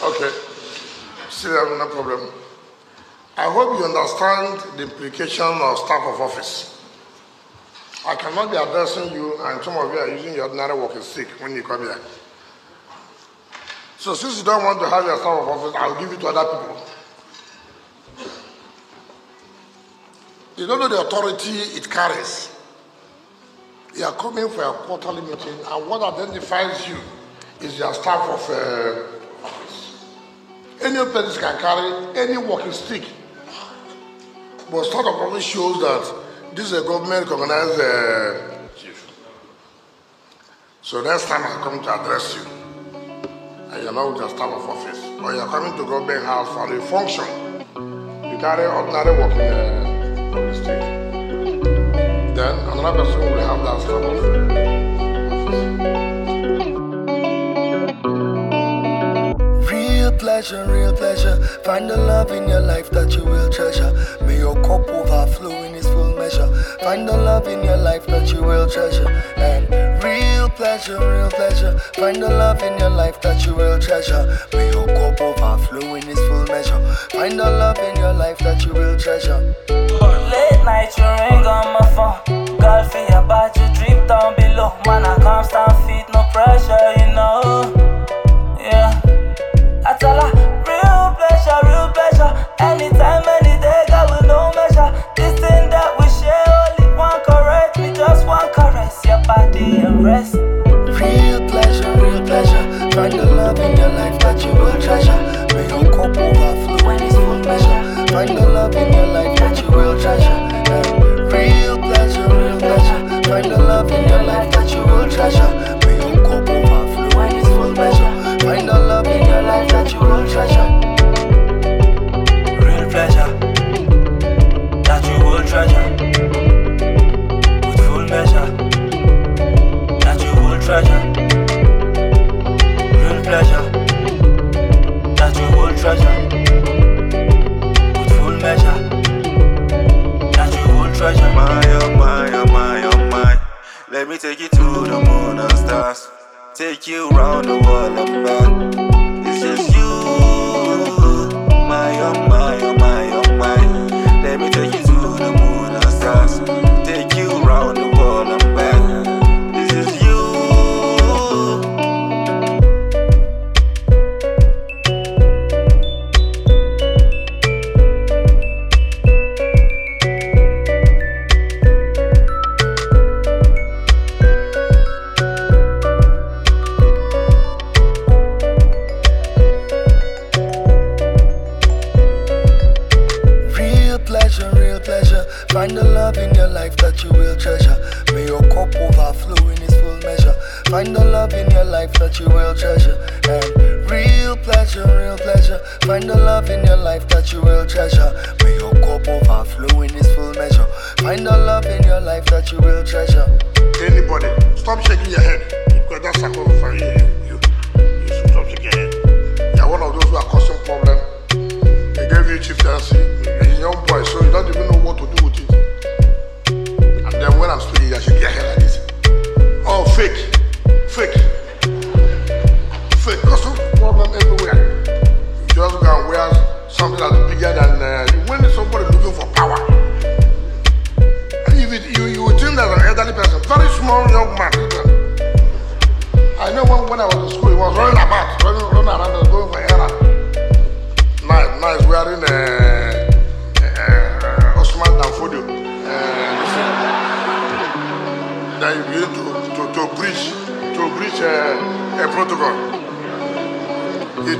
Okay, still no problem. I hope you understand the implication of staff of office. I cannot be addressing you and some of you are using your ordinary walking stick when you come here. So since you don't want to have your staff of office, I'll give it to other people. You don't know the authority it carries. You are coming for a quarterly meeting and what identifies you is your staff of office. Any person can carry any walking stick. But staff of office shows that this is a government recognized chief. So next time I come to address you, and you're not with the staff of office, or you're coming to government house for a function, you carry ordinary walking stick. Then another person will have that staff of office. Real pleasure. Find the love in your life that you will treasure. May your cup overflow in its full measure. Find the love in your life that you will treasure. And real pleasure. Find the love in your life that you will treasure. May your cup overflow in its full measure. Find the love in your life that you will treasure. Late night, you ring on my phone. Girl, for your body, you drip down below. Man, I can't stand feet, no pressure, you know. Yeah. I tell her, real pleasure. Anytime, any day, girl, with no measure. This thing that we share, only one correct. We just want caress your body and rest. Real pleasure. Find the love in your life that you will treasure. May your cup overflow when it's full measure. Find the love in your life that you will treasure. And real pleasure. Find the love in your life that you will treasure. May your cup overflow when it's full measure. Find the love in your life that you will treasure. Real pleasure that you will treasure. With full measure that you will treasure. Real pleasure that you will treasure. With full measure that you will treasure. My. Let me take you to the moon and stars. Take you round the world and back. It's just you, my. Let me take you to the moon and stars. Take you round the world and back. This is you. Real pleasure. Find the love in your life that you will treasure. May your cup overflow in its full measure. Find the love in your life that you will treasure. And real pleasure. Find the love in your life that you will treasure. May your cup overflow in its full measure. Find the love in your life that you will treasure. Anybody, stop shaking your head. Because that's a call for you. You should stop shaking your head. You're one of those who are causing problem. They gave you chieftaincy. You're a young boy, so you don't even know what to do with it. And then when I'm speaking, you shake your head like this. Oh, fake. Causing problem everywhere. You just go and wear something that's bigger than when somebody looking for power. And if you would think that an elderly person, very small young man. I know when I was in school, he was running around, going for errand. Nice, wearing Osman Danfodio. Then you begin to breach a protocol. He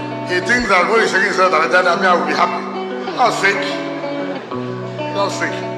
thinks that when he's shaking his head, I will be happy. That's fake.